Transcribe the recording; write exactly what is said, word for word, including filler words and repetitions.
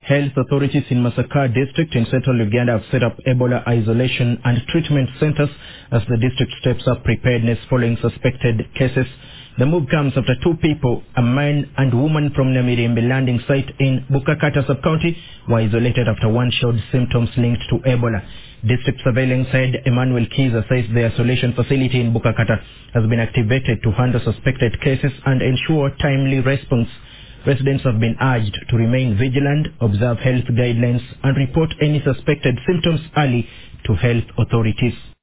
Health authorities in Masaka district in central Uganda have set up Ebola isolation and treatment centers as the district steps up preparedness following suspected cases. The move comes after two people, a man and woman from Namirimbe landing site in Bukakata sub-county, were isolated after one showed symptoms linked to Ebola. District Surveillance Head Emmanuel Kiza says the isolation facility in Bukakata has been activated to handle suspected cases and ensure timely response. Residents have been urged to remain vigilant, observe health guidelines, and report any suspected symptoms early to health authorities.